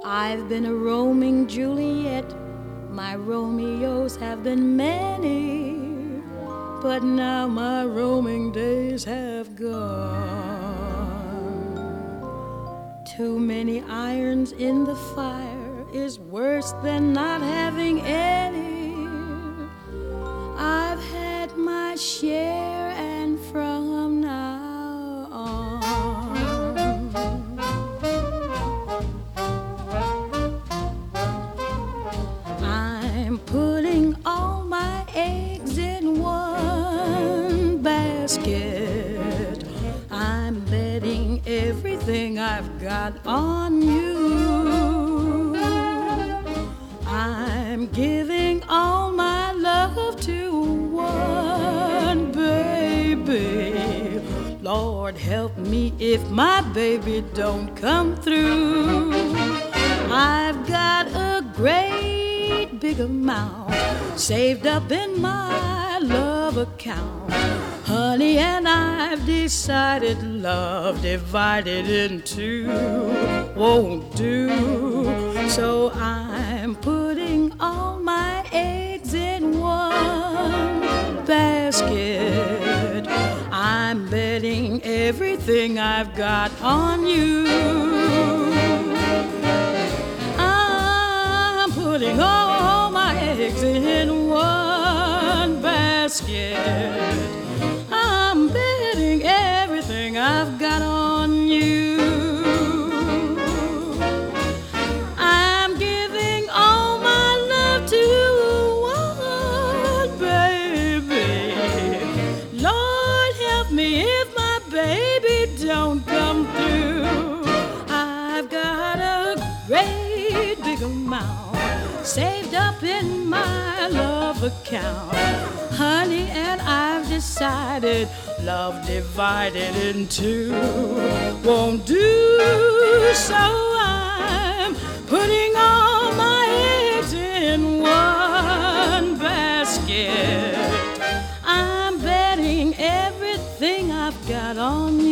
I've been a roaming Juliet, my Romeos have been many, but now my roaming days have gone. Too many irons in the fire is worse than not having any. I've had my share, and from now on I'm putting all my eggs in one basket. I'm betting everything I've got on you. I'm giving all my love to one baby. Lord help me if my baby don't come through. I've got a great big amount saved up in my love account, honey, and I've decided love divided in two won't do. So I'm putting all my eggs in one basket. I'm betting everything I've got on you. I'm putting all my eggs in one basket. I'm betting everything I've got on you. I'm giving all my love to one baby. Lord help me if my baby don't come through. I've got a great big amount saved up in my love account, honey, and I've decided love divided in two won't do. So I'm putting all my eggs in one basket. I'm betting everything I've got on